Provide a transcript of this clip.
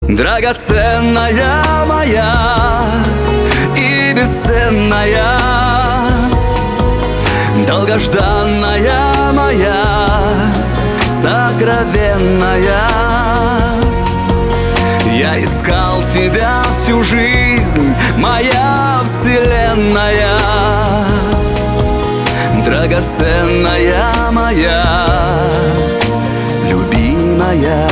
Драгоценная моя и бесценная, долгожданная моя, сокровенная. Я искал тебя всю жизнь, моя вселенная, драгоценная моя, любимая.